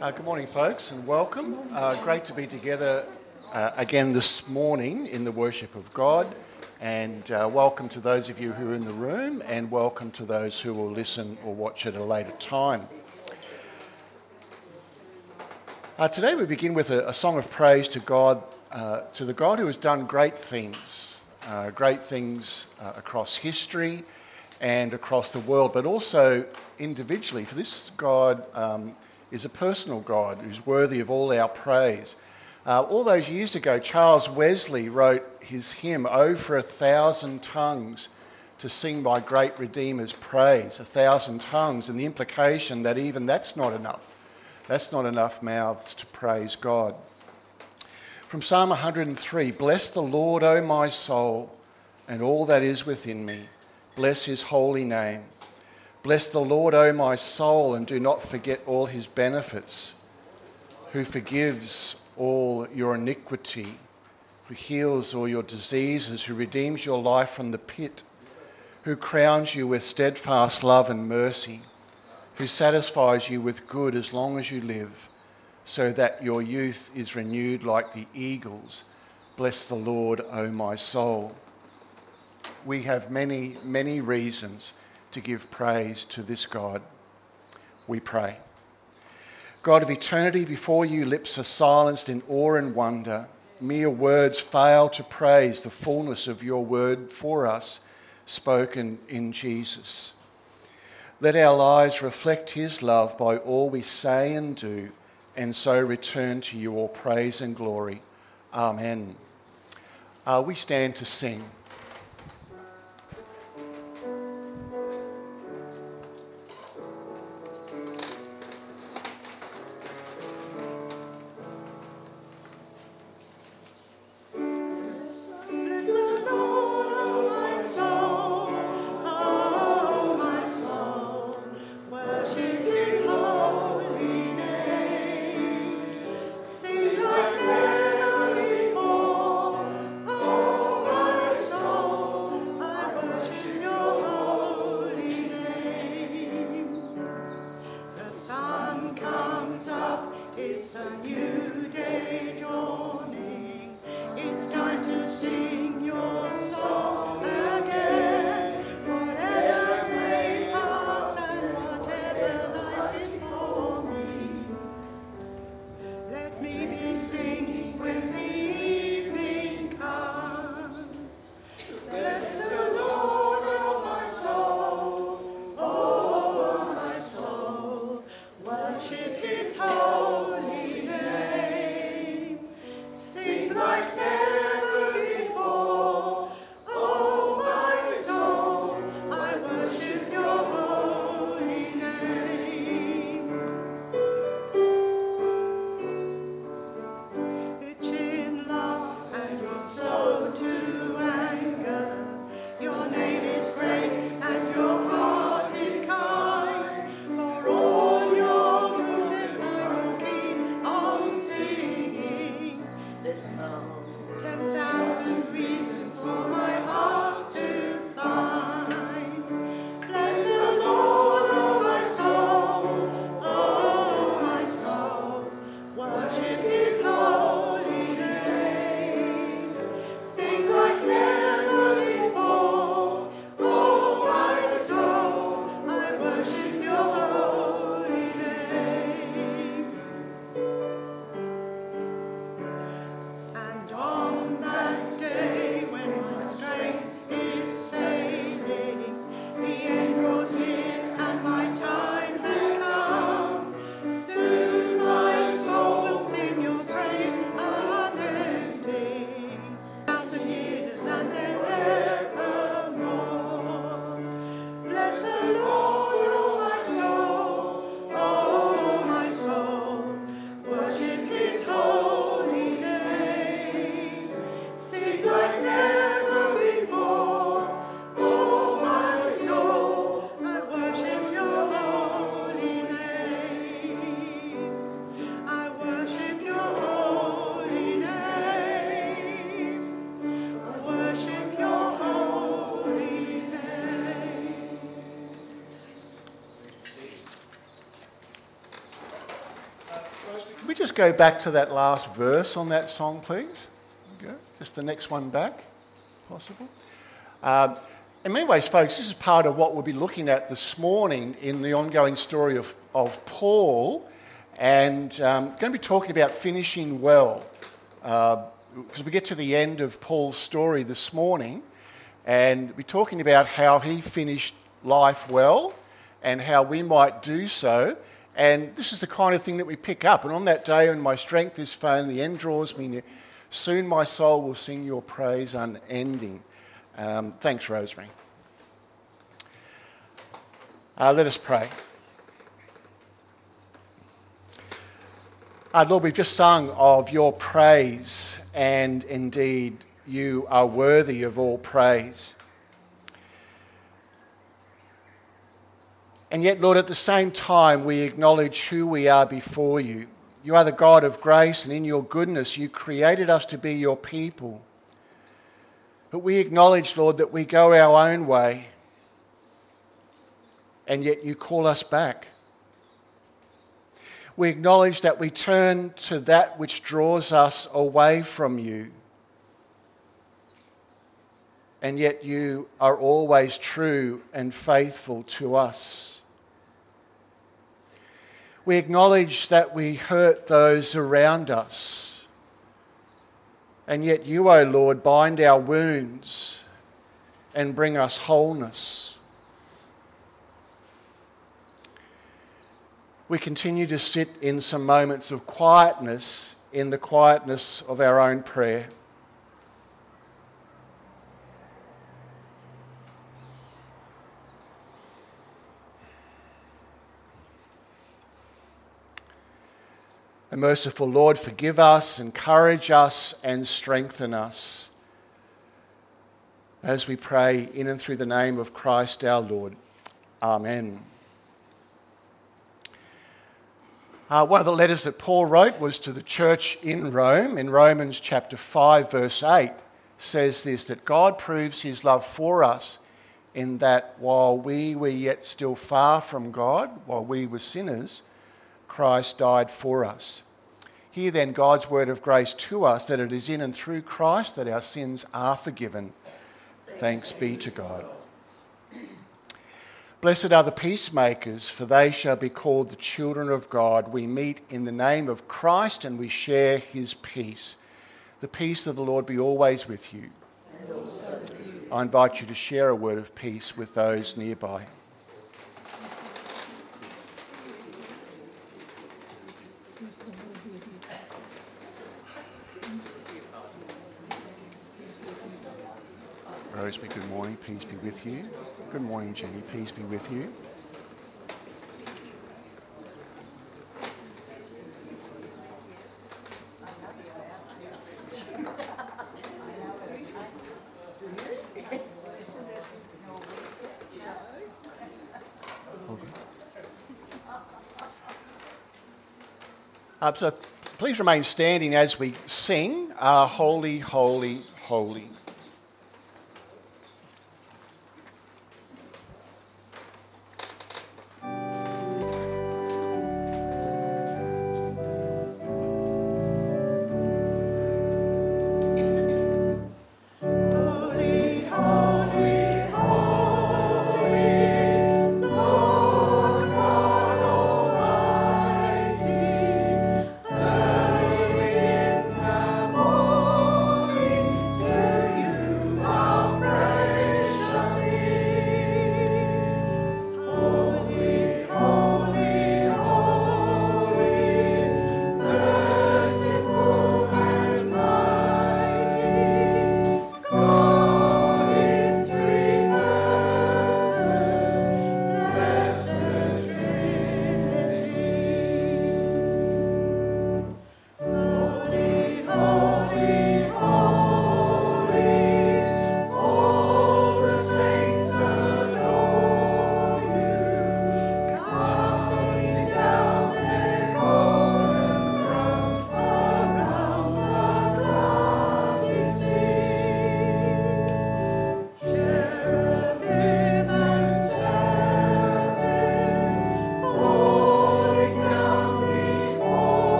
Good morning, folks, and welcome. Great to be together again this morning in the worship of God. And welcome to those of you who are in the room, and welcome to those who will listen or watch at a later time. Today we begin with a song of praise to God, to the God who has done great things across history and across the world, but also individually. For this God is a personal God who's worthy of all our praise. All those years ago, Charles Wesley wrote his hymn, "Oh, for 1,000 tongues to sing my great Redeemer's praise." 1,000 tongues, and the implication that even that's not enough. That's not enough mouths to praise God. From Psalm 103, "Bless the Lord, O my soul, and all that is within me. Bless his holy name. Bless the Lord, O my soul, and do not forget all his benefits, who forgives all your iniquity, who heals all your diseases, who redeems your life from the pit, who crowns you with steadfast love and mercy, who satisfies you with good as long as you live, so that your youth is renewed like the eagles. Bless the Lord, O my soul." We have many, many reasons to give praise to this God. We pray. God of eternity, before you lips are silenced in awe and wonder. Mere words fail to praise the fullness of your word for us, spoken in Jesus. Let our lives reflect his love by all we say and do, and so return to you all praise and glory. Amen. We stand to sing. Like never before. we just go back to that last verse on that song, please? Go. Just the next one back, possible. In many ways, folks, this is part of what we'll be looking at this morning in the ongoing story of Paul, and going to be talking about finishing well. Because we get to the end of Paul's story this morning, and we're talking about how he finished life well and how we might do so. And this is the kind of thing that we pick up. And on that day when my strength is failing, the end draws me near, soon my soul will sing your praise unending. Thanks, Rosemary. Let us pray. Lord, we've just sung of your praise, and indeed you are worthy of all praise. And yet, Lord, at the same time, we acknowledge who we are before you. You are the God of grace, and in your goodness, you created us to be your people. But we acknowledge, Lord, that we go our own way, and yet you call us back. We acknowledge that we turn to that which draws us away from you, and yet you are always true and faithful to us. We acknowledge that we hurt those around us, and yet you, O Lord, bind our wounds and bring us wholeness. We continue to sit in some moments of quietness, in the quietness of our own prayer. And merciful Lord, forgive us, encourage us, and strengthen us as we pray in and through the name of Christ our Lord. Amen. One of the letters that Paul wrote was to the church in Rome. In Romans chapter 5, verse 8, says this, that God proves his love for us in that while we were yet still far from God, while we were sinners, Christ died for us. Hear then God's word of grace to us, that it is in and through Christ that our sins are forgiven. Thanks be to God. Blessed are the peacemakers, for they shall be called the children of God. We meet in the name of Christ and we share his peace. The peace of the Lord be always with you. And also with you. I invite you to share a word of peace with those nearby. Rosemary, good morning. Peace be with you. Good morning, Jenny. Peace be with you. So please remain standing as we sing, Holy, Holy, Holy.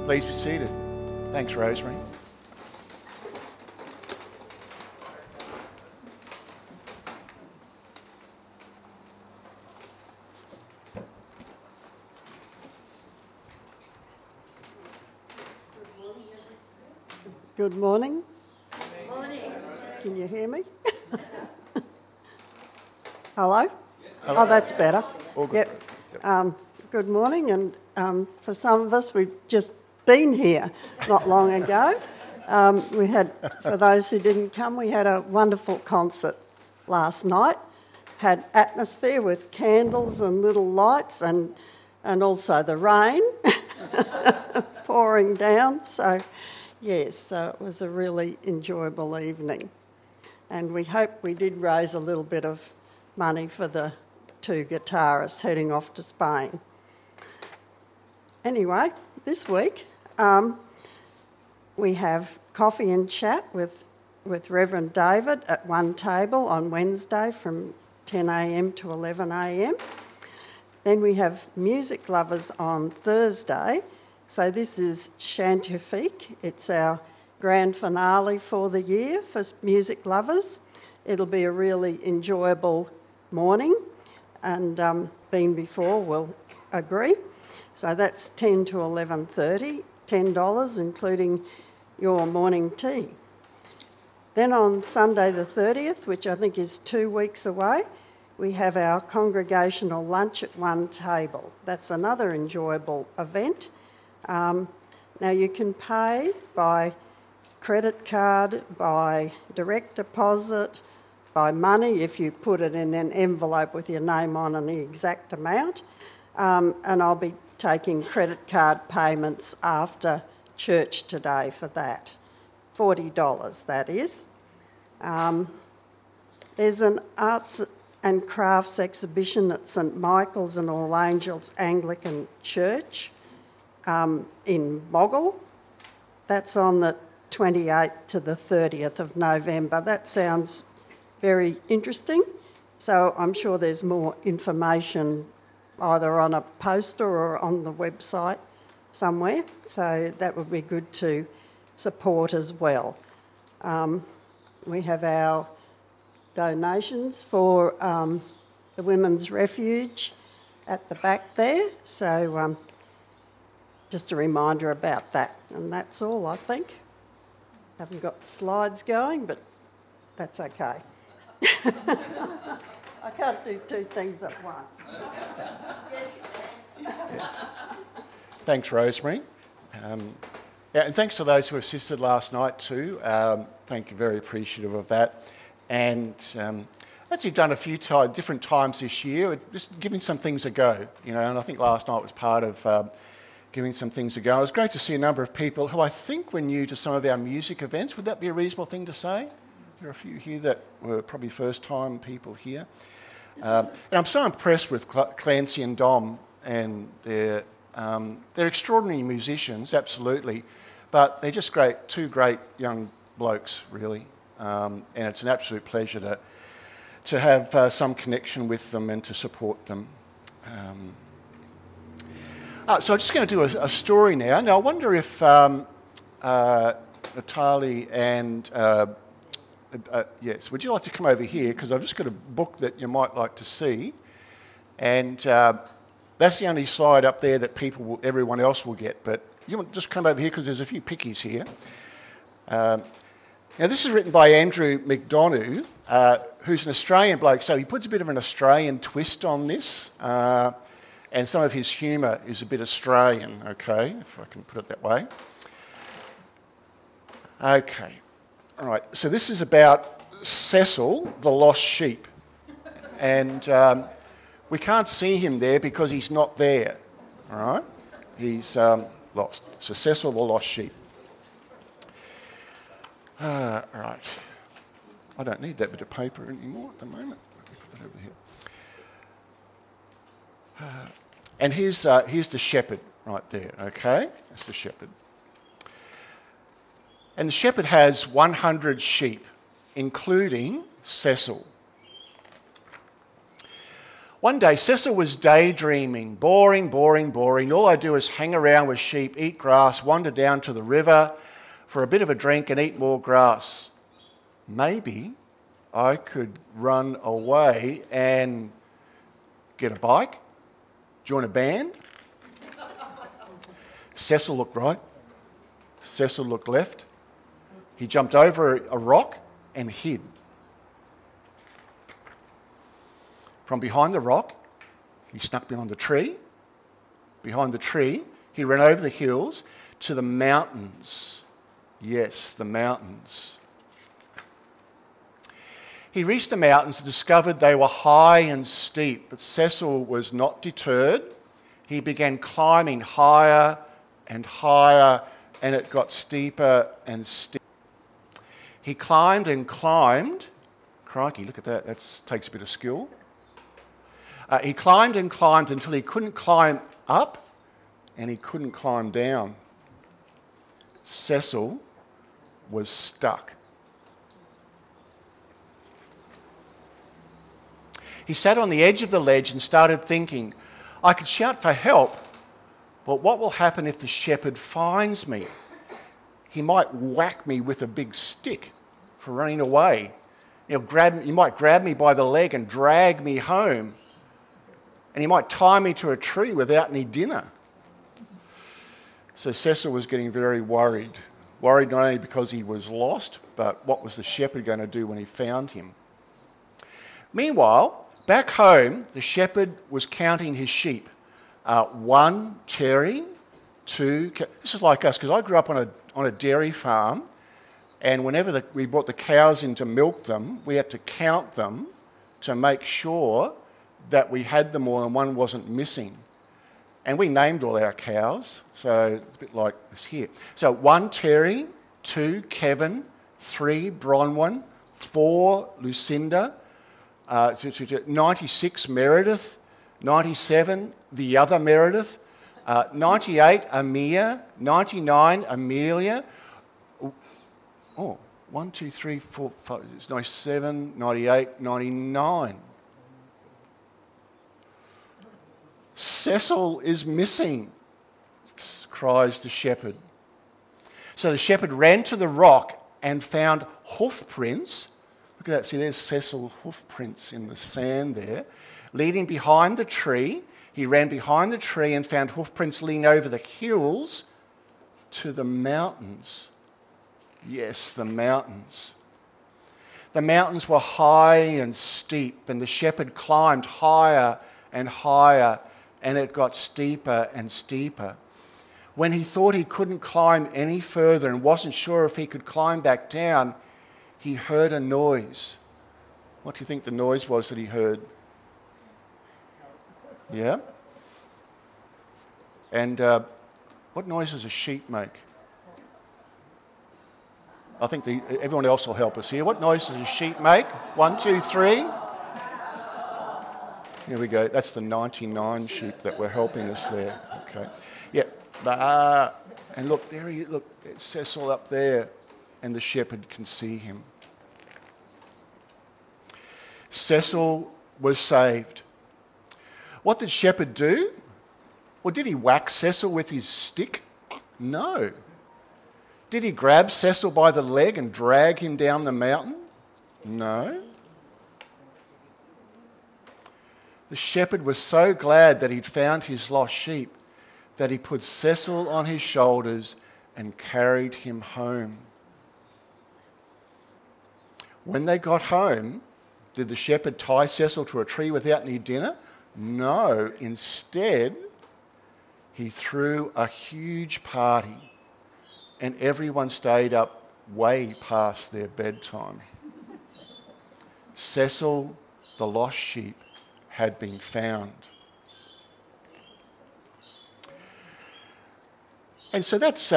Please be seated. Thanks, Rosemary. Good morning. Morning. Can you hear me? Hello? Oh, that's better. All good. Yep. Good morning, and for some of us, we've just been here not long ago. We had, for those who didn't come, we had a wonderful concert last night. Had atmosphere with candles and little lights, and also the rain pouring down. So, yes, so it was a really enjoyable evening. And we hope we did raise a little bit of money for the two guitarists heading off to Spain. Anyway, this week we have coffee and chat with Reverend David at one table on Wednesday from 10 a.m. to 11 a.m. Then we have Music Lovers on Thursday. So this is Chantifique. It's our grand finale for the year for Music Lovers. It'll be a really enjoyable morning, and been before will agree. So that's 10 to 11:30, $10, including your morning tea. Then on Sunday the 30th, which I think is 2 weeks away, we have our congregational lunch at one table. That's another enjoyable event. Now you can pay by credit card, by direct deposit, by money if you put it in an envelope with your name on and the exact amount. And I'll be taking credit card payments after church today for that. $40, that is. There's an arts and crafts exhibition at St Michael's and All Angels Anglican Church in Boggle. That's on the 28th to the 30th of November. That sounds very interesting. So I'm sure there's more information either on a poster or on the website somewhere. So that would be good to support as well. We have our donations for the Women's Refuge at the back there. So just a reminder about that. And that's all, I think. Haven't got the slides going, but that's okay. I can't do two things at once. Yes. Thanks, Rosemary. And thanks to those who assisted last night too. Thank you, very appreciative of that. And as you've done a few different times this year, just giving some things a go, and I think last night was part of giving some things a go. It was great to see a number of people who I think were new to some of our music events. Would that be a reasonable thing to say? There are a few here that were probably first-time people here. And I'm so impressed with Clancy and Dom, and they're extraordinary musicians, absolutely, but they're just two great young blokes, really. And it's an absolute pleasure to have some connection with them and to support them. So I'm just going to do a story now. Now, I wonder if Natalie and... yes, would you like to come over here? Because I've just got a book that you might like to see. And that's the only slide up there that everyone else will get. But you want to just come over here because there's a few pickies here. Now, this is written by Andrew McDonough, who's an Australian bloke. So he puts a bit of an Australian twist on this. And some of his humour is a bit Australian, okay, if I can put it that way. Okay. All right, so this is about Cecil, the lost sheep. And we can't see him there because he's not there, all right? He's lost. So Cecil, the lost sheep. All right. I don't need that bit of paper anymore at the moment. Let me put that over here. And here's the shepherd right there, okay? That's the shepherd. And the shepherd has 100 sheep, including Cecil. One day, Cecil was daydreaming. Boring, boring, boring. All I do is hang around with sheep, eat grass, wander down to the river for a bit of a drink and eat more grass. Maybe I could run away and get a bike, join a band. Cecil looked right. Cecil looked left. He jumped over a rock and hid. From behind the rock, he snuck behind the tree. Behind the tree, he ran over the hills to the mountains. Yes, the mountains. He reached the mountains and discovered they were high and steep, but Cecil was not deterred. He began climbing higher and higher, and it got steeper and steeper. He climbed and climbed. Crikey, look at that. That takes a bit of skill. He climbed and climbed until he couldn't climb up and he couldn't climb down. Cecil was stuck. He sat on the edge of the ledge and started thinking, I could shout for help, but what will happen if the shepherd finds me? He might whack me with a big stick for running away. He might grab me by the leg and drag me home. And he might tie me to a tree without any dinner. So Cecil was getting very worried. Worried not only because he was lost, but what was the shepherd going to do when he found him? Meanwhile, back home, the shepherd was counting his sheep. 1 Terry, 2... This is like us, because I grew up on a dairy farm, and whenever we brought the cows in to milk them, we had to count them to make sure that we had them all and one wasn't missing. And we named all our cows, so it's a bit like this here. So 1 Terry, 2 Kevin, 3 Bronwyn, 4 Lucinda, 96 Meredith, 97 the other Meredith, 98 Amia, 99 Amelia. Oh, 1, 2, 3, 4, 5, 97, 98, 99. Cecil is missing, cries the shepherd. So the shepherd ran to the rock and found hoof prints. Look at that, see there's Cecil's hoof prints in the sand there. Leading behind the tree, he ran behind the tree and found hoof prints leading over the hills to the mountains. Yes, the mountains. The mountains were high and steep, and the shepherd climbed higher and higher, and it got steeper and steeper. When he thought he couldn't climb any further and wasn't sure if he could climb back down, he heard a noise. What do you think the noise was that he heard? Yeah? And what noise does a sheep make? I think everyone else will help us here. What noise does a sheep make? 1, 2, 3. Here we go. That's the 99 sheep that were helping us there. Okay. Yeah. And look, look, it's Cecil up there, and the shepherd can see him. Cecil was saved. What did shepherd do? Well, did he whack Cecil with his stick? No. Did he grab Cecil by the leg and drag him down the mountain? No. The shepherd was so glad that he'd found his lost sheep that he put Cecil on his shoulders and carried him home. When they got home, did the shepherd tie Cecil to a tree without any dinner? No. Instead, he threw a huge party, and everyone stayed up way past their bedtime. Cecil, the lost sheep, had been found. And so that's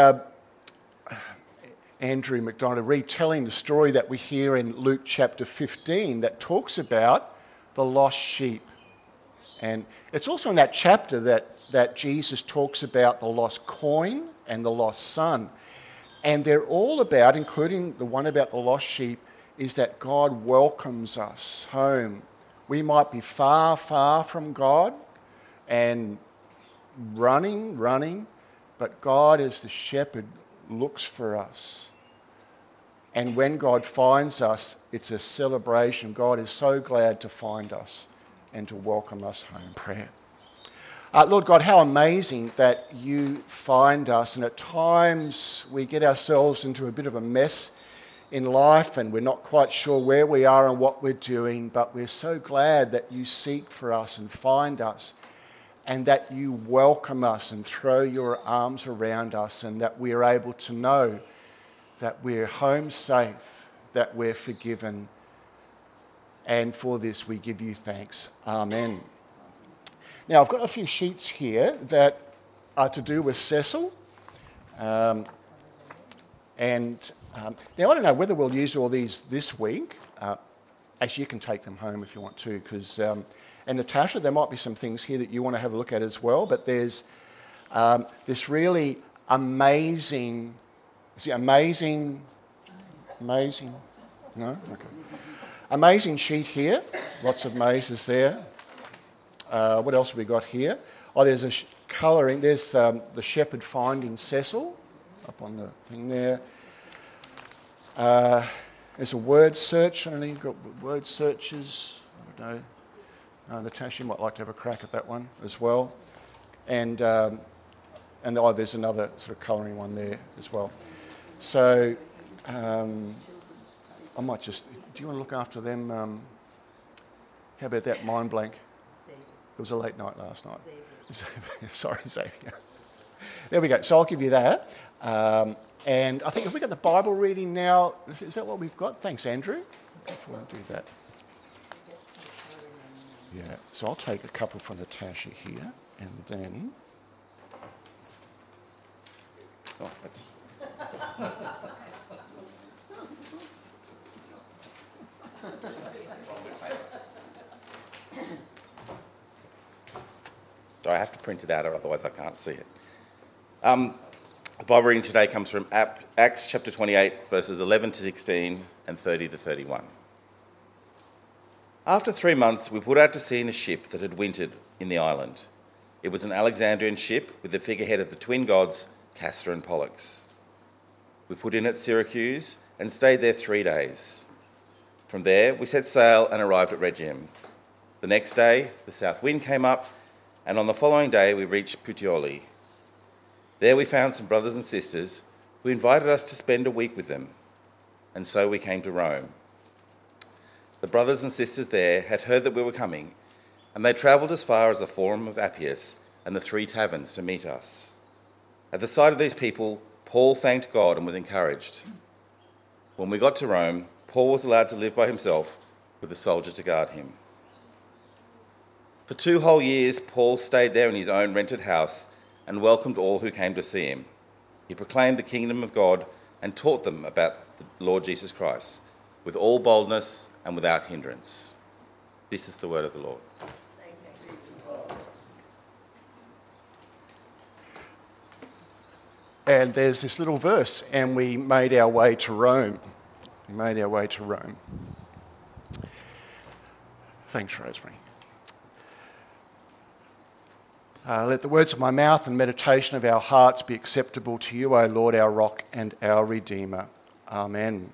Andrew MacDonald retelling the story that we hear in Luke chapter 15 that talks about the lost sheep. And it's also in that chapter that Jesus talks about the lost coin and the lost son. And they're all about, including the one about the lost sheep, is that God welcomes us home We might be far, far from God and running, but God as the shepherd looks for us. And when God finds us, it's a celebration. God is so glad to find us and to welcome us home. Prayer. Lord God, how amazing that you find us, and at times we get ourselves into a bit of a mess in life and we're not quite sure where we are and what we're doing, but we're so glad that you seek for us and find us, and that you welcome us and throw your arms around us, and that we're able to know that we're home safe, that we're forgiven. And for this we give you thanks. Amen. Now, I've got a few sheets here that are to do with Cecil. Now, I don't know whether we'll use all these this week. Actually, you can take them home if you want to, because... and Natasha, there might be some things here that you want to have a look at as well, but there's this really amazing... Is it amazing? No? Okay. Amazing sheet here. Lots of mazes there. What else have we got here? Oh, there's a colouring. There's the shepherd finding Cecil up on the thing there. There's a word search. I don't know, you've got word searches. I don't know. Natasha, you might like to have a crack at that one as well. And there's another sort of colouring one there as well. So I might just... Do you want to look after them? How about that mind blank? It was a late night last night. Sorry, Xavier. There we go. So I'll give you that. And I think, have we got the Bible reading now? Is that what we've got? Thanks, Andrew. If we want to do that. Yeah. So I'll take a couple for Natasha here, and then... Oh, that's... So I have to print it out, or otherwise I can't see it. The Bible reading today comes from Acts chapter 28, verses 11 to 16 and 30 to 31. After 3 months, we put out to sea in a ship that had wintered in the island. It was an Alexandrian ship with the figurehead of the twin gods, Castor and Pollux. We put in at Syracuse and stayed there 3 days. From there, we set sail and arrived at Rhegium. The next day, the south wind came up, and on the following day, we reached Puteoli. There we found some brothers and sisters who invited us to spend a week with them, and so we came to Rome. The brothers and sisters there had heard that we were coming, and they travelled as far as the Forum of Appius and the 3 taverns to meet us. At the sight of these people, Paul thanked God and was encouraged. When we got to Rome, Paul was allowed to live by himself with a soldier to guard him. For 2 whole years, Paul stayed there in his own rented house and welcomed all who came to see him. He proclaimed the kingdom of God and taught them about the Lord Jesus Christ with all boldness and without hindrance. This is the word of the Lord. And there's this little verse, and we made our way to Rome. We made our way to Rome. Thanks, Rosemary. Let the words of my mouth and meditation of our hearts be acceptable to you, O Lord, our rock and our Redeemer. Amen.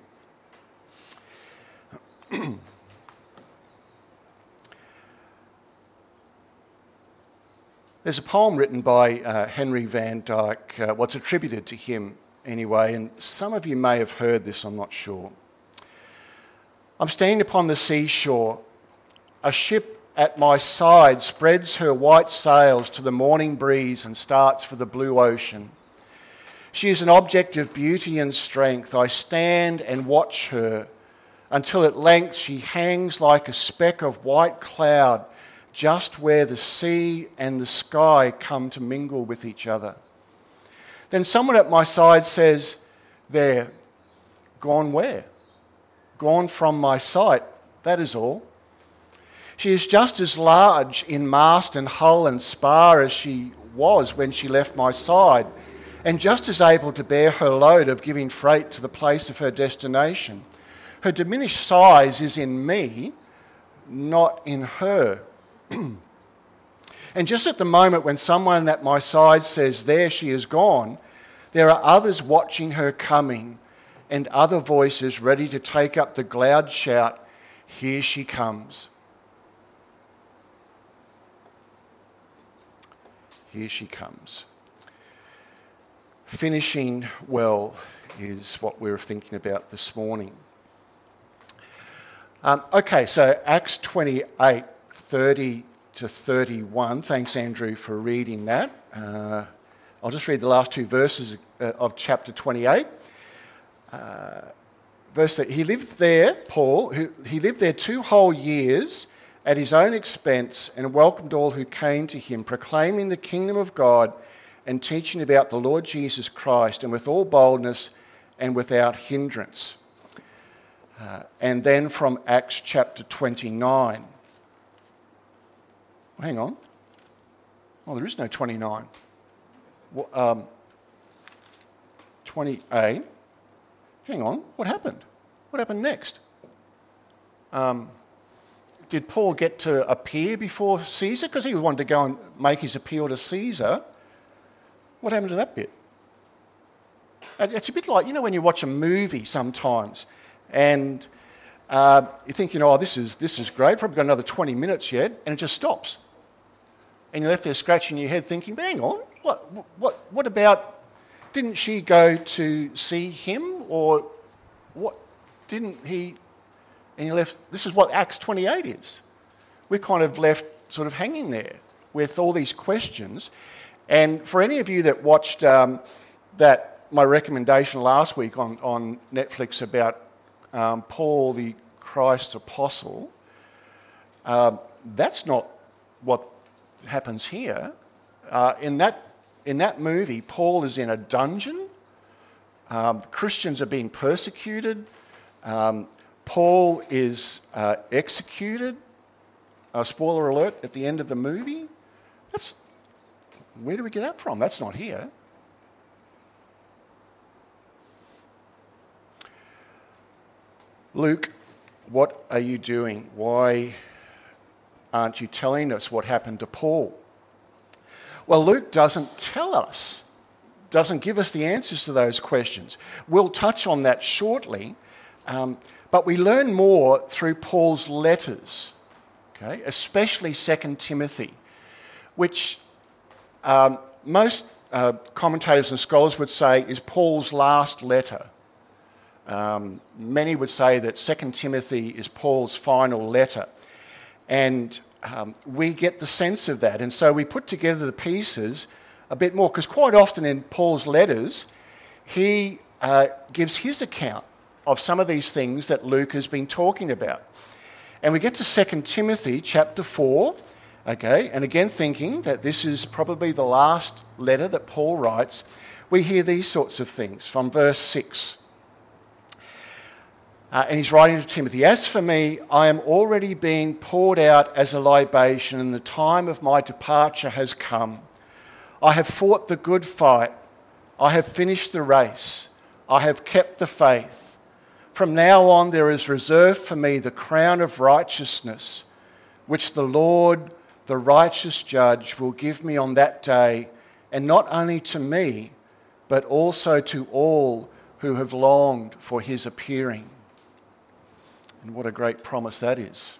There's a poem written by Henry Van Dyke, what's attributed to him anyway, and some of you may have heard this, I'm not sure. I'm standing upon the seashore. A ship at my side spreads her white sails to the morning breeze and starts for the blue ocean. She is an object of beauty and strength. I stand and watch her until at length she hangs like a speck of white cloud just where the sea and the sky come to mingle with each other. Then someone at my side says, "There, gone where? Gone from my sight, that is all." She is just as large in mast and hull and spar as she was when she left my side, and just as able to bear her load of giving freight to the place of her destination. Her diminished size is in me not in her. And just at the moment when someone at my side says, there she is gone, there are others watching her coming and other voices ready to take up the loud shout, here she comes. Here she comes. Finishing well is what we were thinking about this morning. Okay, so Acts 28, 30 to 31. Thanks, Andrew, for reading that. I'll just read the last two verses of chapter 28. Verse 3, he lived there, Paul, he lived there 2 whole years at his own expense and welcomed all who came to him, proclaiming the kingdom of God and teaching about the Lord Jesus Christ, and with all boldness and without hindrance. And then from Acts chapter 29. Hang on. Oh, there is no 29. 28. Hang on. What happened? What happened next? Did Paul get to appear before Caesar? Because he wanted to go and make his appeal to Caesar. What happened to that bit? It's a bit like, when you watch a movie sometimes and you're thinking, oh, this is great, probably got another 20 minutes yet, and it just stops. And you're left there scratching your head thinking, but hang on, what about, didn't she go to see him? Or what, didn't he, and you're left, this is what Acts 28 is. We're kind of left sort of hanging there with all these questions. And for any of you that watched my recommendation last week on Netflix about Paul, the Christ's apostle, that's not what happens here. In that movie, Paul is in a dungeon. Christians are being persecuted. Paul is executed. Spoiler alert, at the end of the movie. Where do we get that from? That's not here. Luke, what are you doing? Why aren't you telling us what happened to Paul? Well, Luke doesn't tell us, doesn't give us the answers to those questions. We'll touch on that shortly, but we learn more through Paul's letters, okay? Especially 2 Timothy, which most commentators and scholars would say is Paul's last letter. Many would say that 2 Timothy is Paul's final letter. And we get the sense of that. And so we put together the pieces a bit more, because quite often in Paul's letters, he gives his account of some of these things that Luke has been talking about. And we get to 2 Timothy chapter 4, okay, and again thinking that this is probably the last letter that Paul writes, we hear these sorts of things from verse 6. And he's writing to Timothy, as for me, I am already being poured out as a libation, and the time of my departure has come. I have fought the good fight. I have finished the race. I have kept the faith. From now on there is reserved for me the crown of righteousness, which the Lord, the righteous judge, will give me on that day, and not only to me, but also to all who have longed for his appearing. And what a great promise that is.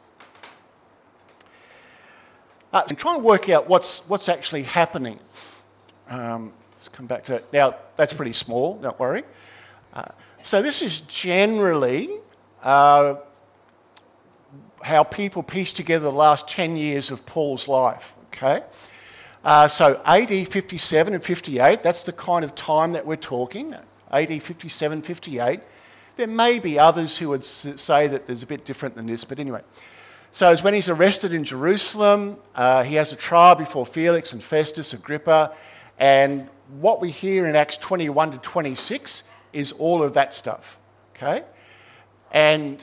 I'm trying to work out what's actually happening. Let's come back to it. Now, that's pretty small, don't worry. So this is generally how people piece together the last 10 years of Paul's life, okay? So AD 57 and 58, that's the kind of time that we're talking, AD 57, 58. There may be others who would say that there's a bit different than this, but anyway. So it's when he's arrested in Jerusalem, he has a trial before Felix and Festus, Agrippa, and what we hear in Acts 21 to 26 is all of that stuff, okay? And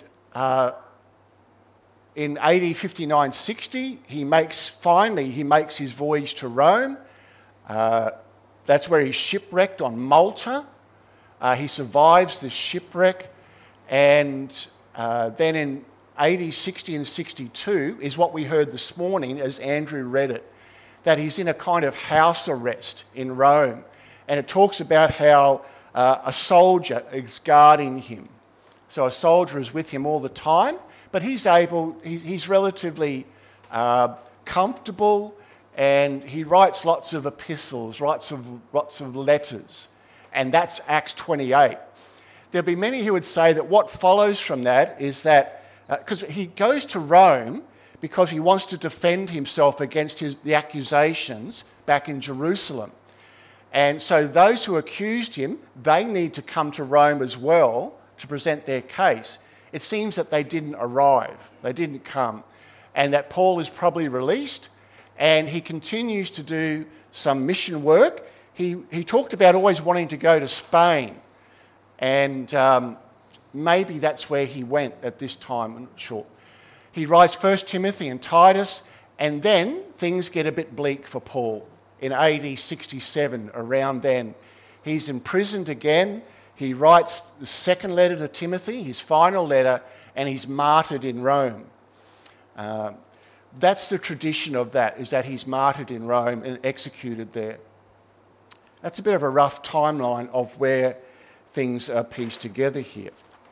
in AD 59-60, he makes his voyage to Rome. That's where he's shipwrecked on Malta. He survives the shipwreck, and then in AD 60 and 62 is what we heard this morning as Andrew read it, that he's in a kind of house arrest in Rome. And it talks about how a soldier is guarding him. So a soldier is with him all the time, but he's relatively comfortable, and he writes lots of epistles, lots of letters. And that's Acts 28. There'll be many who would say that what follows from that is that, because he goes to Rome because he wants to defend himself against the accusations back in Jerusalem. And so those who accused him, they need to come to Rome as well to present their case. It seems that they didn't arrive, they didn't come, and that Paul is probably released, and he continues to do some mission work. He talked about always wanting to go to Spain, and maybe that's where he went at this time, I'm not sure. He writes 1 Timothy and Titus, and then things get a bit bleak for Paul. In AD 67, around then, he's imprisoned again. He writes the second letter to Timothy, his final letter, and he's martyred in Rome. That's the tradition of that, is that he's martyred in Rome and executed there. That's a bit of a rough timeline of where things are pieced together here.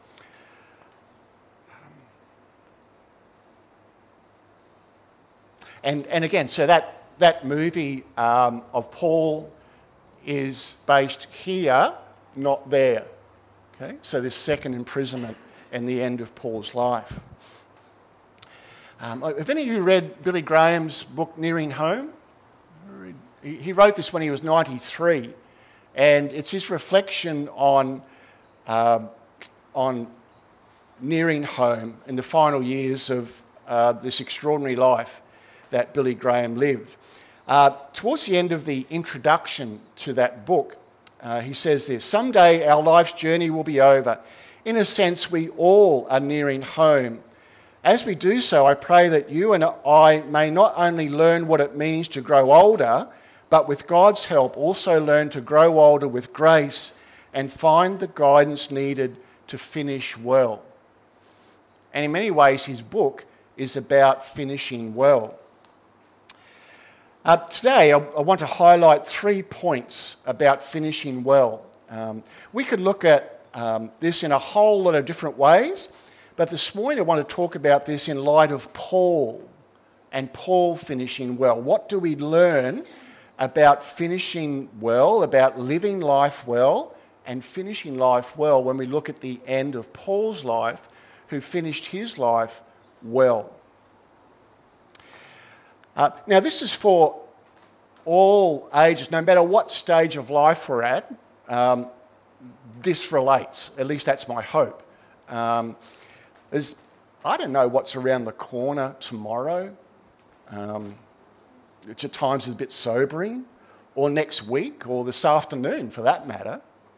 And again, so that movie of Paul is based here, not there. Okay? So this second imprisonment and the end of Paul's life. Have any of you read Billy Graham's book, Nearing Home? He wrote this when he was 93, and it's his reflection on nearing home in the final years of this extraordinary life that Billy Graham lived. Towards the end of the introduction to that book, he says this: "Someday our life's journey will be over. In a sense, we all are nearing home. As we do so, I pray that you and I may not only learn what it means to grow older, but with God's help also learn to grow older with grace and find the guidance needed to finish well." And in many ways, his book is about finishing well. Today, I want to highlight 3 points about finishing well. We could look at this in a whole lot of different ways, but this morning I want to talk about this in light of Paul and Paul finishing well. What do we learn about finishing well, about living life well, and finishing life well when we look at the end of Paul's life, who finished his life well? Now, this is for all ages, no matter what stage of life we're at. This relates, at least that's my hope. I don't know what's around the corner tomorrow. It's at times a bit sobering, or next week, or this afternoon for that matter.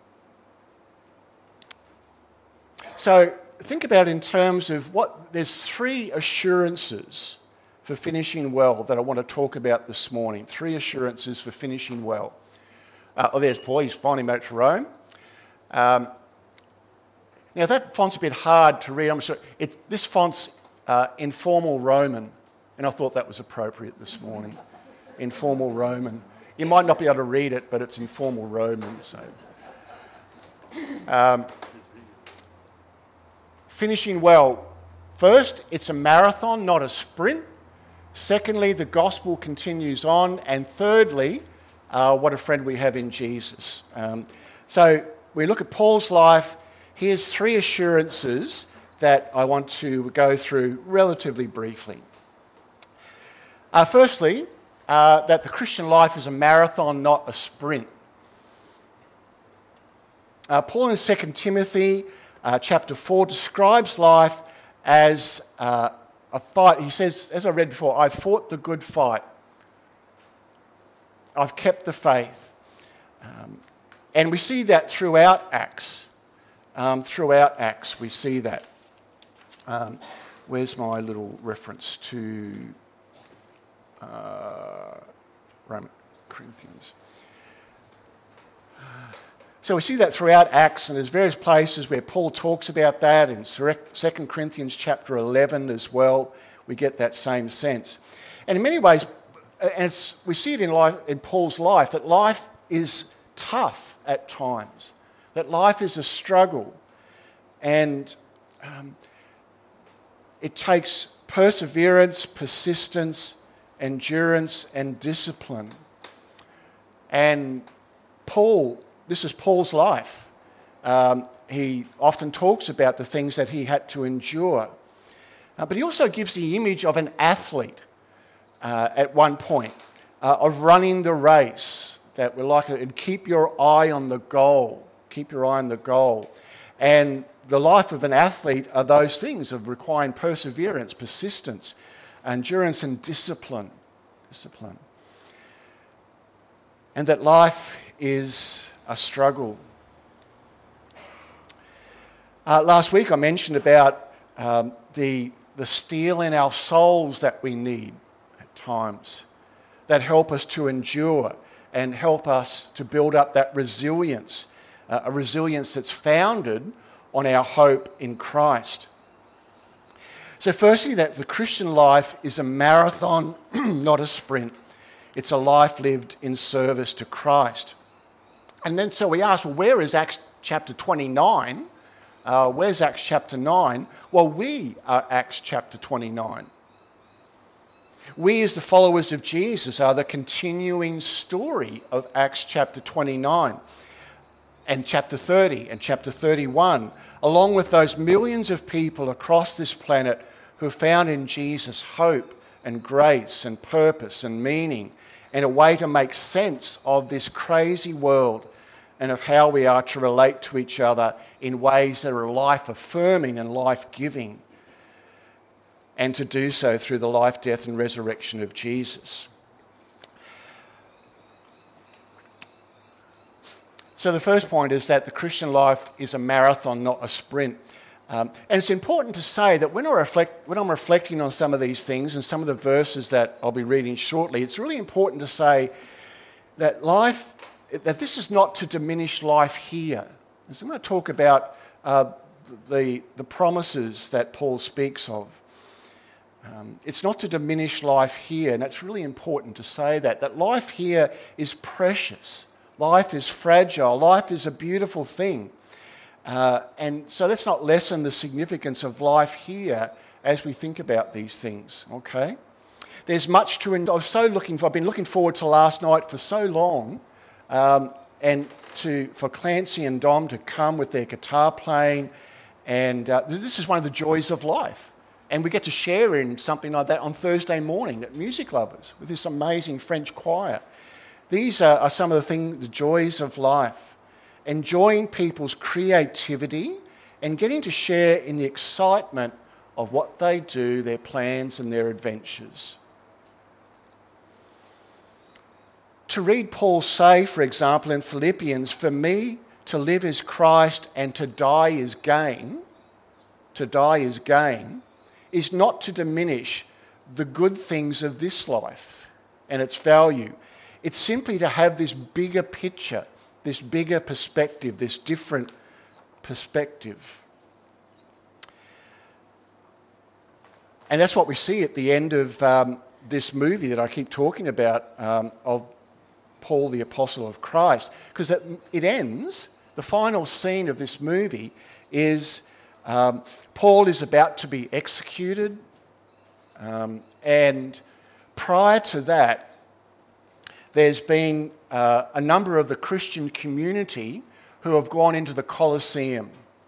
So think about it in terms of there's 3 assurances for finishing well that I want to talk about this morning. 3 assurances for finishing well. There's Paul, he's finally made it to Rome. Now that font's a bit hard to read. I'm sorry. This font's informal Roman, and I thought that was appropriate this morning. Informal Roman. You might not be able to read it, but it's informal Roman. So, finishing well. First, it's a marathon, not a sprint. Secondly, the gospel continues on. And thirdly, what a friend we have in Jesus. So we look at Paul's life. Here's 3 assurances that I want to go through relatively briefly. Firstly, that the Christian life is a marathon, not a sprint. Paul in 2 Timothy chapter 4 describes life as a fight. He says, as I read before, I've fought the good fight. I've kept the faith. And we see that throughout Acts. Throughout Acts, we see that. Where's my little reference to Roman Corinthians? So we see that throughout Acts, and there's various places where Paul talks about that. In 2 Corinthians chapter 11 as well, we get that same sense. And in many ways, and we see it in Paul's life, that life is tough at times, that life is a struggle, and it takes perseverance, persistence, endurance, and discipline. And Paul, this is Paul's life. He often talks about the things that he had to endure. But he also gives the image of an athlete at one point, of running the race, that we're like, and keep your eye on the goal. Keep your eye on the goal. And the life of an athlete are those things of requiring perseverance, persistence, endurance, and discipline. And that life is a struggle. Last week I mentioned about the steel in our souls that we need at times, that help us to endure and help us to build up that resilience, a resilience that's founded on our hope in Christ. So firstly, that the Christian life is a marathon, not a sprint. It's a life lived in service to Christ. And then so we ask, well, where is Acts chapter 29? Where's Acts chapter 9? Well, we are Acts chapter 29. We, as the followers of Jesus, are the continuing story of Acts chapter 29 and chapter 30 and chapter 31, along with those millions of people across this planet who found in Jesus hope and grace and purpose and meaning and a way to make sense of this crazy world and of how we are to relate to each other in ways that are life-affirming and life-giving, and to do so through the life, death, and resurrection of Jesus. So the first point is that the Christian life is a marathon, not a sprint. And it's important to say that when I'm reflecting on some of these things and some of the verses that I'll be reading shortly, it's really important to say that this is not to diminish life here. So I'm going to talk about the promises that Paul speaks of. It's not to diminish life here, and it's really important to say that life here is precious. Life is fragile. Life is a beautiful thing. And so let's not lessen the significance of life here as we think about these things, okay? There's much to enjoy. I've been looking forward to last night for so long, and for Clancy and Dom to come with their guitar playing, and this is one of the joys of life. And we get to share in something like that on Thursday morning at Music Lovers with this amazing French choir. These are some of the joys of life. Enjoying people's creativity and getting to share in the excitement of what they do, their plans and their adventures. To read Paul say, for example, in Philippians, "For me to live is Christ and to die is gain," is not to diminish the good things of this life and its value. It's simply to have this bigger picture, this bigger perspective, this different perspective. And that's what we see at the end of this movie that I keep talking about, of Paul, the Apostle of Christ. Because it ends, the final scene of this movie is Paul is about to be executed. And prior to that, there's been a number of the Christian community who have gone into the Colosseum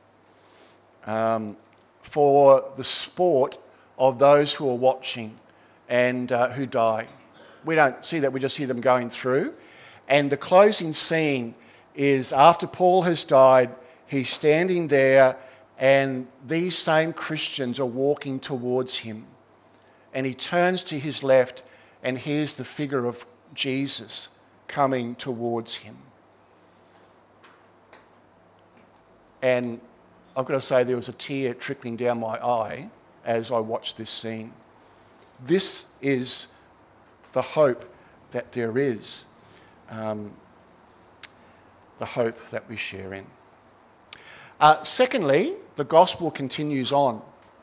for the sport of those who are watching and who die. We don't see that, we just see them going through. And the closing scene is after Paul has died, he's standing there and these same Christians are walking towards him. And he turns to his left and here's the figure of Jesus coming towards him. And I've got to say there was a tear trickling down my eye as I watched this scene. This is the hope that there is. the hope that we share in. Secondly, the gospel continues on.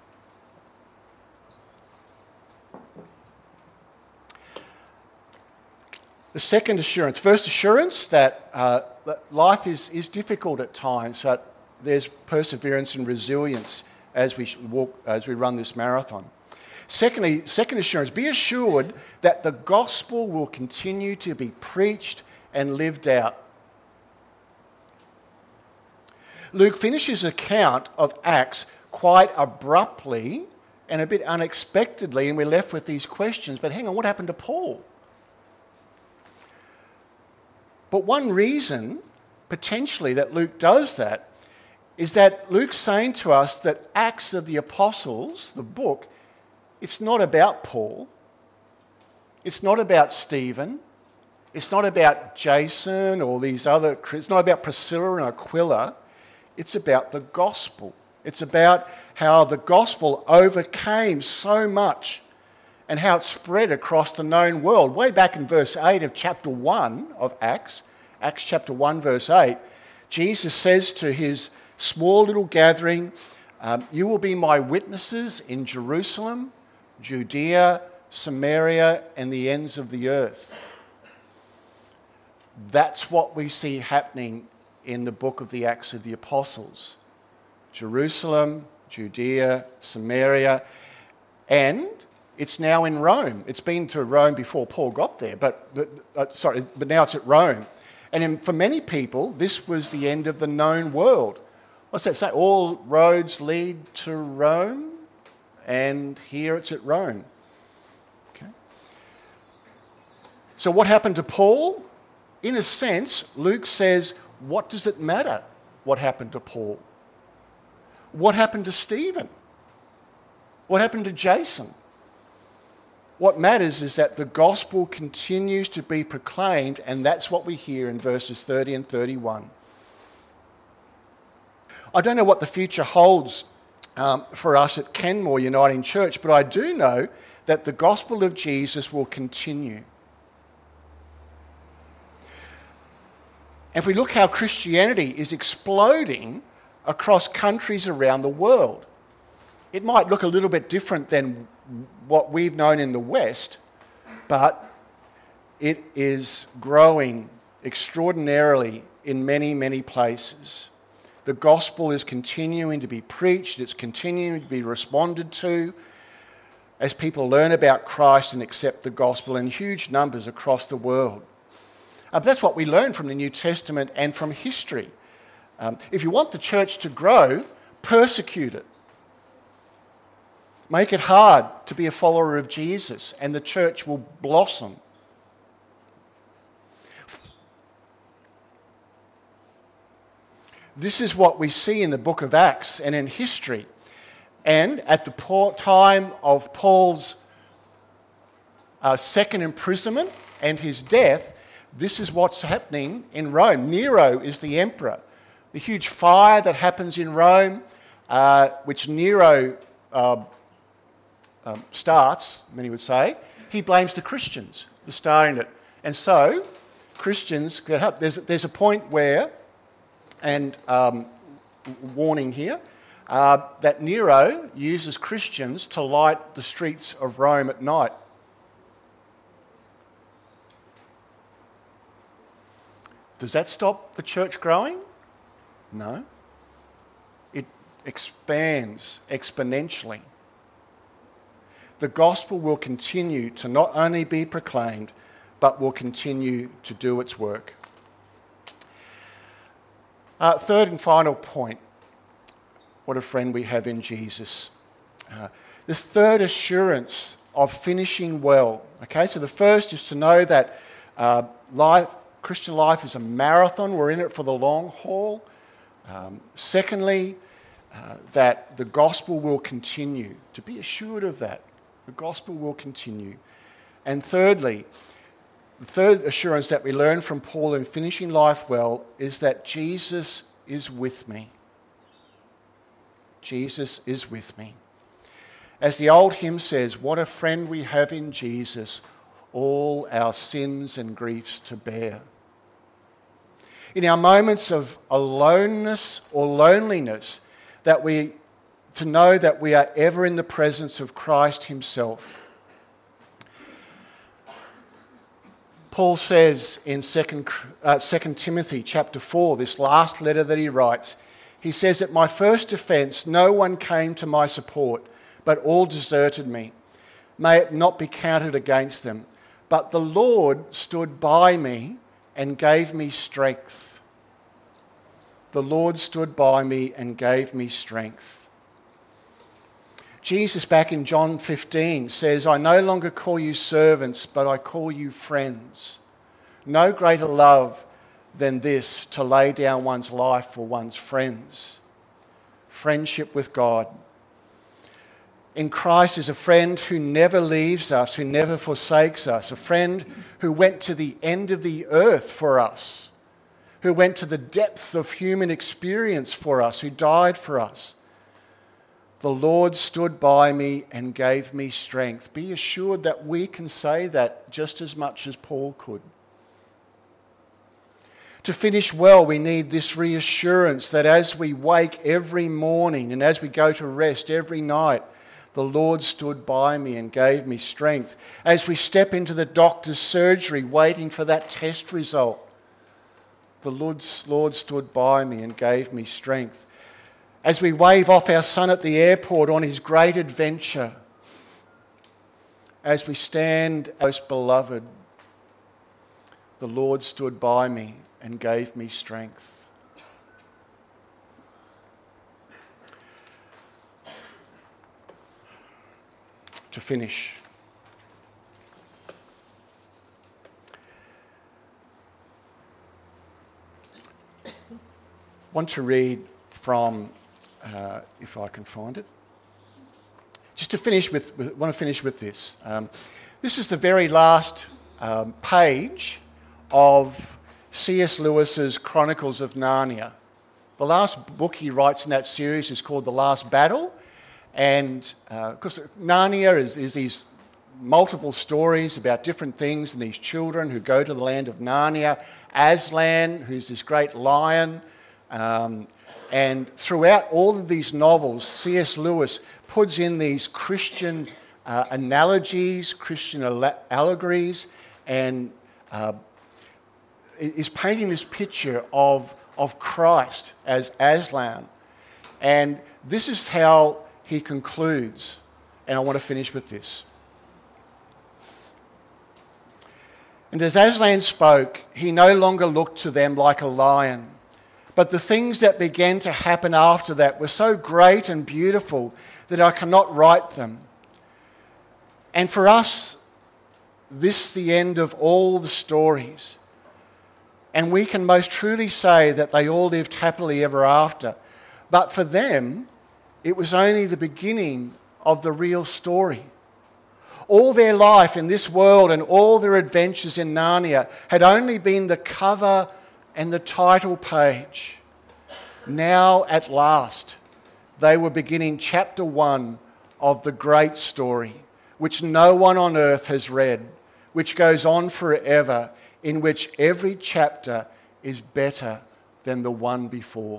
The second assurance, first assurance that life is difficult at times, but there's perseverance and resilience as we run this marathon. Secondly, second assurance, be assured that the gospel will continue to be preached and lived out. Luke finishes his account of Acts quite abruptly and a bit unexpectedly, and we're left with these questions. But hang on, what happened to Paul? But one reason, potentially, that Luke does that is that Luke's saying to us that Acts of the Apostles, the book, it's not about Paul. It's not about Stephen. It's not about Jason or these other... It's not about Priscilla and Aquila. It's about the gospel. It's about how the gospel overcame so much and how it spread across the known world. Way back in verse 8 of chapter 1 of Acts chapter 1, verse 8, Jesus says to his small little gathering, you will be my witnesses in Jerusalem, Judea, Samaria, and the ends of the earth. That's what we see happening in the book of the Acts of the Apostles. Jerusalem, Judea, Samaria, and it's now in Rome. It's been to Rome before Paul got there, but now it's at Rome. And for many people, this was the end of the known world. What's that say? All roads lead to Rome, and here it's at Rome. Okay. So what happened to Paul? In a sense, Luke says, what does it matter what happened to Paul? What happened to Stephen? What happened to Jason? What matters is that the gospel continues to be proclaimed, and that's what we hear in verses 30 and 31. I don't know what the future holds for us at Kenmore Uniting Church, but I do know that the gospel of Jesus will continue. If we look how Christianity is exploding across countries around the world, it might look a little bit different than what we've known in the West, but it is growing extraordinarily in many, many places. The gospel is continuing to be preached, it's continuing to be responded to as people learn about Christ and accept the gospel in huge numbers across the world. That's what we learn from the New Testament and from history. If you want the church to grow, persecute it. Make it hard to be a follower of Jesus, and the church will blossom. This is what we see in the book of Acts and in history. And at the time of Paul's second imprisonment and his death, this is what's happening in Rome. Nero is the emperor. The huge fire that happens in Rome, which Nero starts, many would say, he blames the Christians for starting it. And so, Christians get help. There's a point where, and warning here, that Nero uses Christians to light the streets of Rome at night. Does that stop the church growing? No. It expands exponentially. The gospel will continue to not only be proclaimed, but will continue to do its work. Third and final point, what a friend we have in Jesus. This third assurance of finishing well. Okay, so the first is to know that Christian life is a marathon. We're in it for the long haul. Secondly, that the gospel will continue. To be assured of that. The gospel will continue. And thirdly, the third assurance that we learn from Paul in finishing life well is that Jesus is with me. Jesus is with me. As the old hymn says, what a friend we have in Jesus, all our sins and griefs to bear. in our moments of aloneness or loneliness, to know that we are ever in the presence of Christ himself. Paul says in 2 Timothy chapter 4, this last letter that he writes, he says, "At my first offence, no one came to my support, but all deserted me. May it not be counted against them. But the Lord stood by me and gave me strength." The Lord stood by me and gave me strength. Jesus, back in John 15, says, "I no longer call you servants, but I call you friends. No greater love than this, to lay down one's life for one's friends." Friendship with God. In Christ is a friend who never leaves us, who never forsakes us, a friend who went to the end of the earth for us, who went to the depth of human experience for us, who died for us. The Lord stood by me and gave me strength. Be assured that we can say that just as much as Paul could. To finish well, we need this reassurance that as we wake every morning and as we go to rest every night, the Lord stood by me and gave me strength. As we step into the doctor's surgery waiting for that test result, the Lord stood by me and gave me strength. As we wave off our son at the airport on his great adventure, as we stand most beloved, the Lord stood by me and gave me strength. To finish, I want to read from, if I can find it. Just to finish with this. This is the very last page of C.S. Lewis's Chronicles of Narnia. The last book he writes in that series is called The Last Battle. And of course, Narnia is these multiple stories about different things and these children who go to the land of Narnia. Aslan, who's this great lion. And throughout all of these novels, C.S. Lewis puts in these Christian analogies, Christian allegories, and is painting this picture of Christ as Aslan. And this is how he concludes, and I want to finish with this. "And as Aslan spoke, he no longer looked to them like a lion, but the things that began to happen after that were so great and beautiful that I cannot write them. And for us, this is the end of all the stories. And we can most truly say that they all lived happily ever after. But for them, it was only the beginning of the real story. All their life in this world and all their adventures in Narnia had only been the cover and the title page. Now, at last, they were beginning chapter 1 of the great story, which no one on earth has read, which goes on forever, in which every chapter is better than the one before."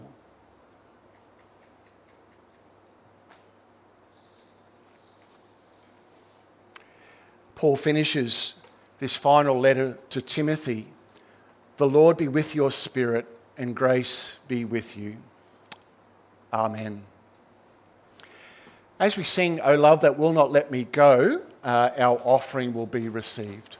Paul finishes this final letter to Timothy. "The Lord be with your spirit, and grace be with you. Amen." As we sing, "O Love That Will Not Let Me Go," our offering will be received.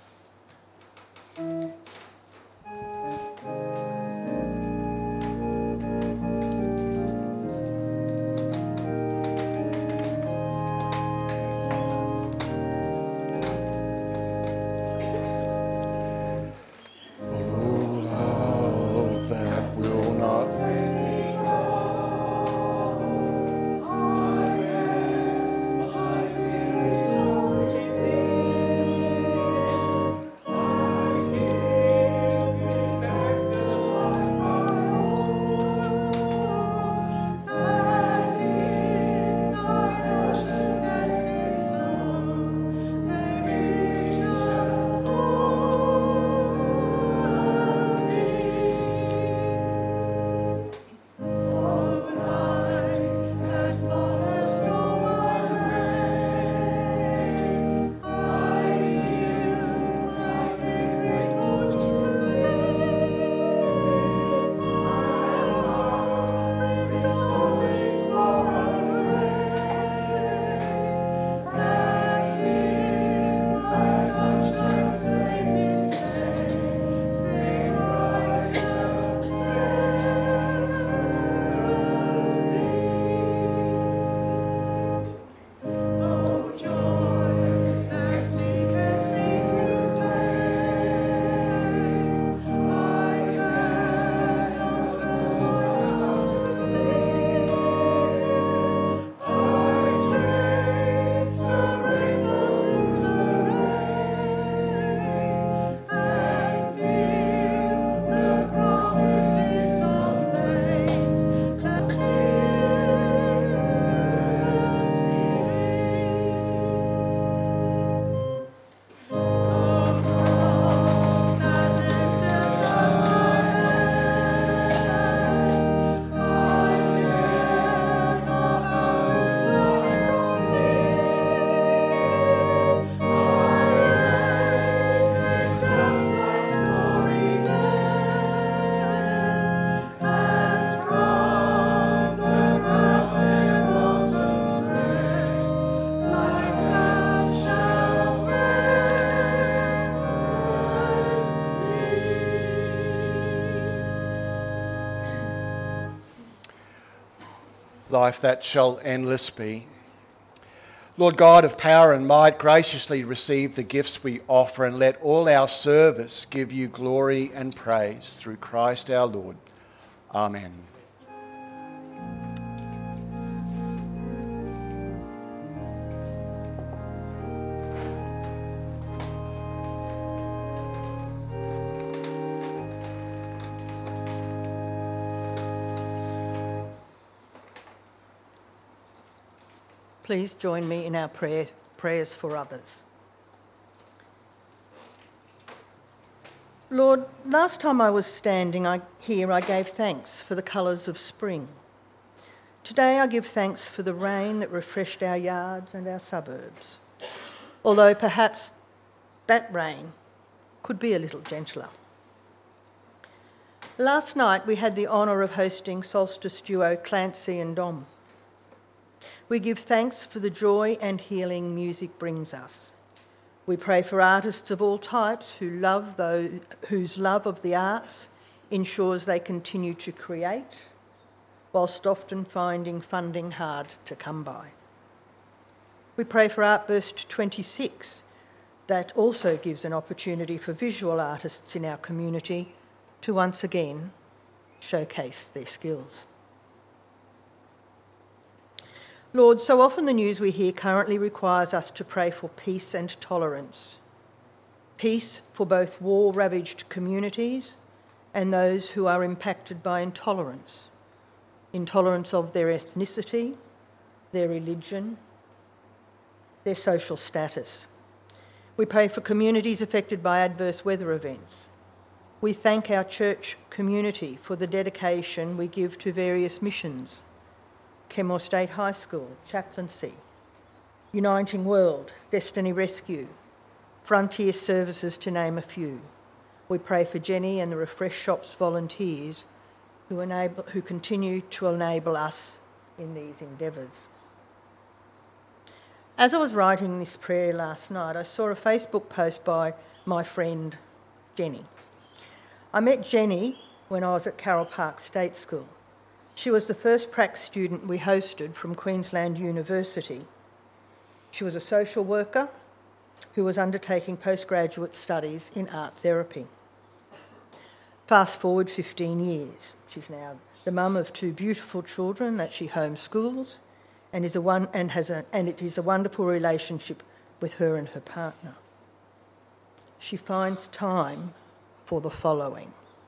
life that shall endless be. Lord God of power and might, graciously receive the gifts we offer, and let all our service give you glory and praise through Christ our Lord. Amen. Please join me in our prayers for others. Lord, last time I was standing here, I gave thanks for the colours of spring. Today I give thanks for the rain that refreshed our yards and our suburbs, although perhaps that rain could be a little gentler. Last night we had the honour of hosting Solstice duo Clancy and Dom. We give thanks for the joy and healing music brings us. We pray for artists of all types whose love of the arts ensures they continue to create, whilst often finding funding hard to come by. We pray for Artburst 26, that also gives an opportunity for visual artists in our community to once again showcase their skills. Lord, so often the news we hear currently requires us to pray for peace and tolerance. Peace for both war-ravaged communities and those who are impacted by intolerance. Intolerance of their ethnicity, their religion, their social status. We pray for communities affected by adverse weather events. We thank our church community for the dedication we give to various missions. Kenmore State High School, Chaplaincy, Uniting World, Destiny Rescue, Frontier Services, to name a few. We pray for Jenny and the Refresh Shops volunteers who continue to enable us in these endeavours. As I was writing this prayer last night, I saw a Facebook post by my friend Jenny. I met Jenny when I was at Carroll Park State School. She was the first prac student we hosted from Queensland University. She was a social worker who was undertaking postgraduate studies in art therapy. Fast forward 15 years. She's now the mum of 2 beautiful children that she homeschools, and it is a wonderful relationship with her and her partner. She finds time for the following.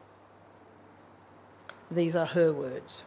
These are her words.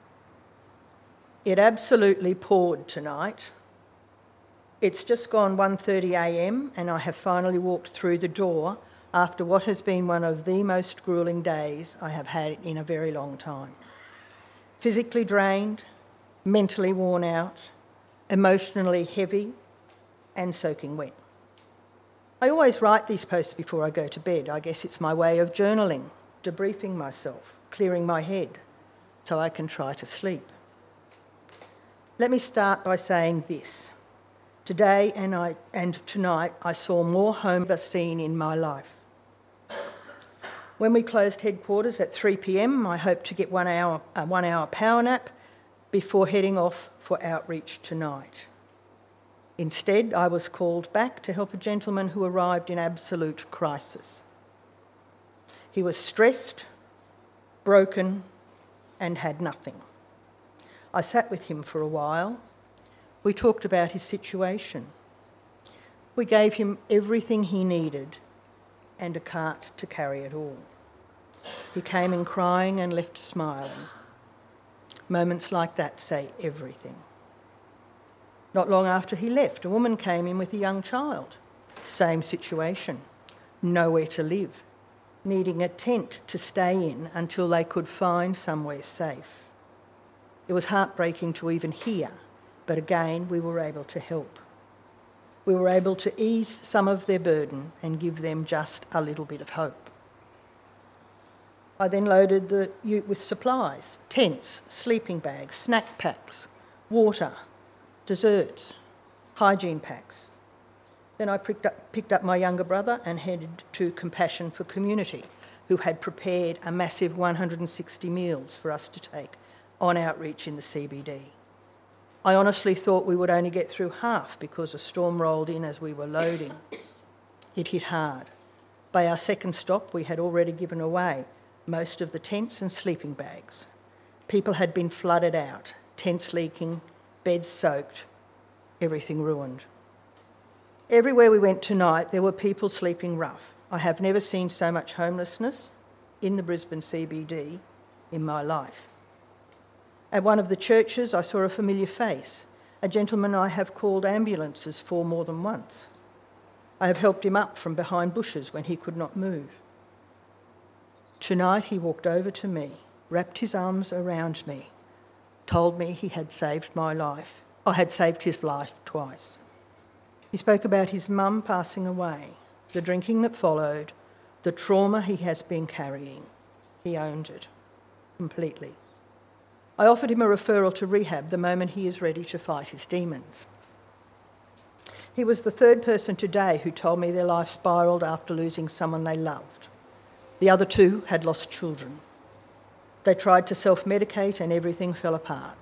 It absolutely poured tonight. It's just gone 1:30 a.m. and I have finally walked through the door after what has been one of the most gruelling days I have had in a very long time. Physically drained, mentally worn out, emotionally heavy and soaking wet. I always write these posts before I go to bed. I guess it's my way of journaling, debriefing myself, clearing my head so I can try to sleep. Let me start by saying this. Today and tonight I saw more home than I've seen in my life. When we closed headquarters at 3 p.m, I hoped to get a 1 hour power nap before heading off for outreach tonight. Instead, I was called back to help a gentleman who arrived in absolute crisis. He was stressed, broken, and had nothing. I sat with him for a while. We talked about his situation. We gave him everything he needed and a cart to carry it all. He came in crying and left smiling. Moments like that say everything. Not long after he left, a woman came in with a young child. Same situation. Nowhere to live. Needing a tent to stay in until they could find somewhere safe. It was heartbreaking to even hear, but again, we were able to help. We were able to ease some of their burden and give them just a little bit of hope. I then loaded the ute with supplies, tents, sleeping bags, snack packs, water, desserts, hygiene packs. Then I picked up my younger brother and headed to Compassion for Community, who had prepared a massive 160 meals for us to take on outreach in the CBD. I honestly thought we would only get through half because a storm rolled in as we were loading. It hit hard. By our second stop, we had already given away most of the tents and sleeping bags. People had been flooded out, tents leaking, beds soaked, everything ruined. Everywhere we went tonight, there were people sleeping rough. I have never seen so much homelessness in the Brisbane CBD in my life. At one of the churches, I saw a familiar face, a gentleman I have called ambulances for more than once. I have helped him up from behind bushes when he could not move. Tonight he walked over to me, wrapped his arms around me, told me he had saved my life. I had saved his life twice. He spoke about his mum passing away, the drinking that followed, the trauma he has been carrying. He owned it completely. I offered him a referral to rehab the moment he is ready to fight his demons. He was the third person today who told me their life spiralled after losing someone they loved. The other two had lost children. They tried to self-medicate and everything fell apart.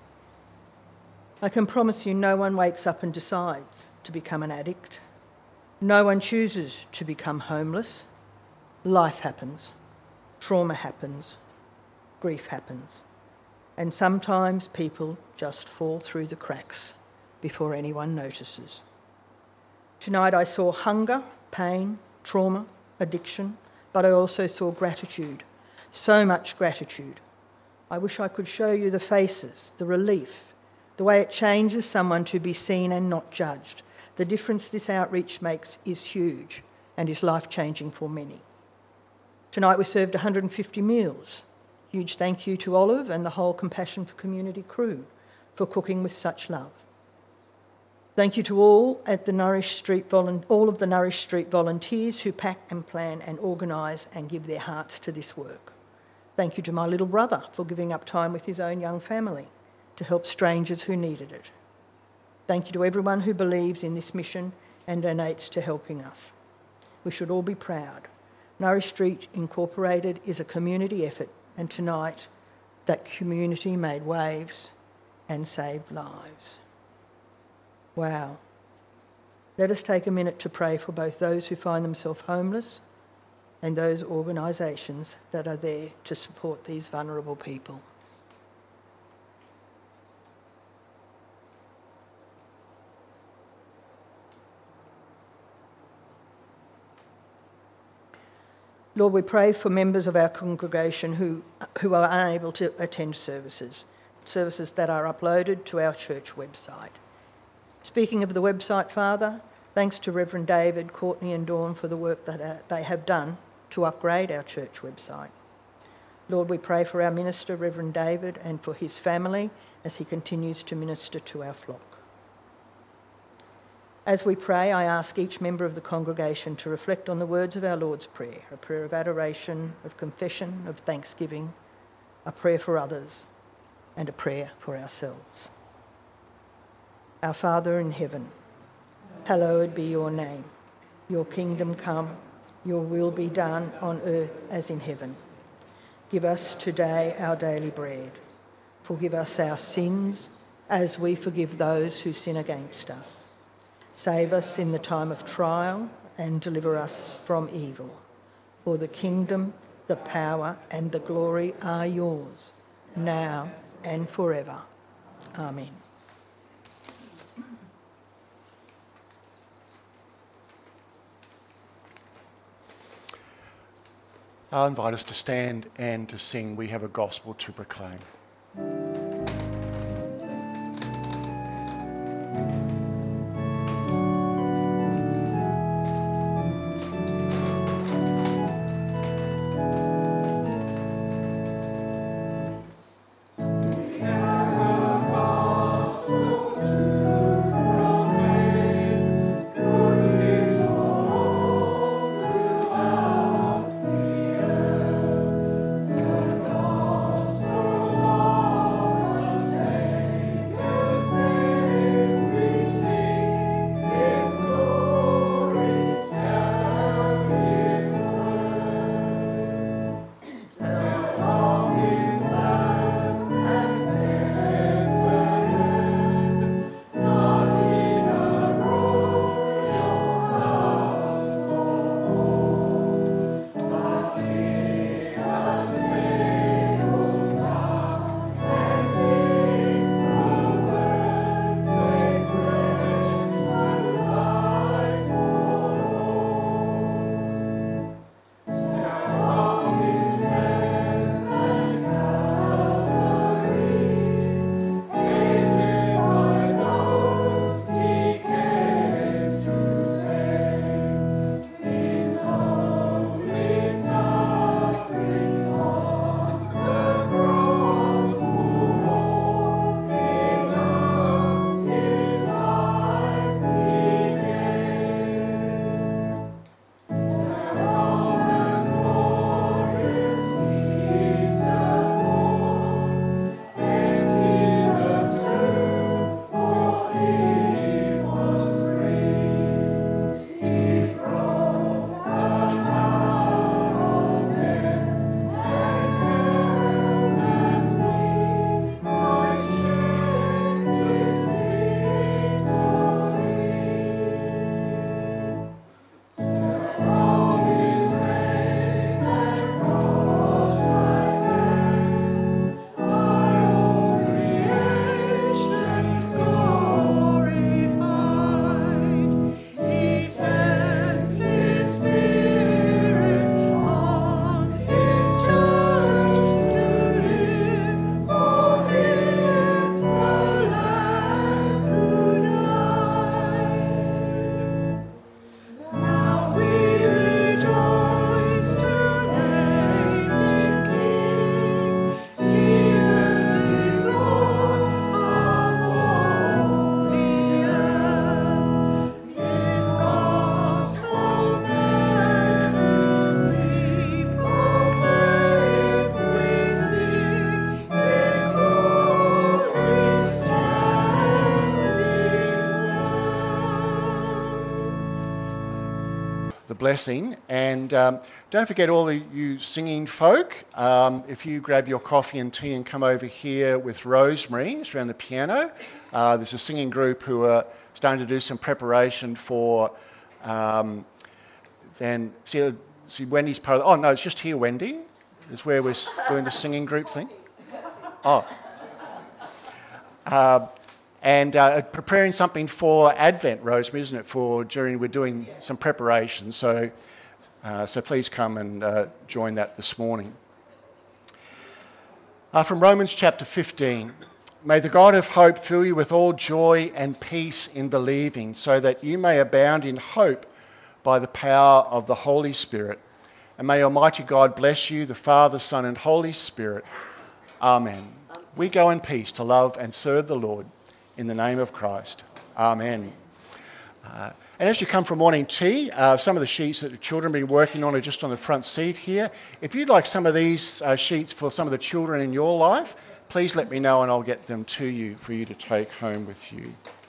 I can promise you no one wakes up and decides to become an addict. No one chooses to become homeless. Life happens. Trauma happens. Grief happens. And sometimes people just fall through the cracks before anyone notices. Tonight I saw hunger, pain, trauma, addiction, but I also saw gratitude, so much gratitude. I wish I could show you the faces, the relief, the way it changes someone to be seen and not judged. The difference this outreach makes is huge and is life-changing for many. Tonight we served 150 meals. Huge thank you to Olive and the whole Compassion for Community crew for cooking with such love. Thank you to all of the Nourish Street volunteers who pack and plan and organise and give their hearts to this work. Thank you to my little brother for giving up time with his own young family to help strangers who needed it. Thank you to everyone who believes in this mission and donates to helping us. We should all be proud. Nourish Street Incorporated is a community effort, and tonight that community made waves and saved lives. Wow. Let us take a minute to pray for both those who find themselves homeless and those organisations that are there to support these vulnerable people. Lord, we pray for members of our congregation who are unable to attend services that are uploaded to our church website. Speaking of the website, Father, thanks to Reverend David, Courtney and Dawn for the work that they have done to upgrade our church website. Lord, we pray for our minister, Reverend David, and for his family as he continues to minister to our flock. As we pray, I ask each member of the congregation to reflect on the words of our Lord's Prayer, a prayer of adoration, of confession, of thanksgiving, a prayer for others, and a prayer for ourselves. Our Father in heaven, hallowed be your name. Your kingdom come, your will be done on earth as in heaven. Give us today our daily bread. Forgive us our sins as we forgive those who sin against us. Save us in the time of trial and deliver us from evil. For the kingdom, the power and the glory are yours, now and forever. Amen. I'll invite us to stand and to sing We Have a Gospel to Proclaim. Gospel the blessing. And don't forget all of you singing folk, if you grab your coffee and tea and come over here with Rosemary, it's around the piano. There's a singing group who are starting to do some preparation for, then, see Wendy's part of, oh no, it's just here, Wendy, is where we're doing the singing group thing. Oh. And preparing something for Advent, Rosemary, isn't it? We're doing some preparation, so please come and join that this morning. From Romans chapter 15, may the God of hope fill you with all joy and peace in believing, so that you may abound in hope by the power of the Holy Spirit. And may Almighty God bless you, the Father, Son, and Holy Spirit. Amen. We go in peace to love and serve the Lord. In the name of Christ. Amen. And as you come for morning tea, some of the sheets that the children have been working on are just on the front seat here. If you'd like some of these sheets for some of the children in your life, please let me know and I'll get them to you for you to take home with you.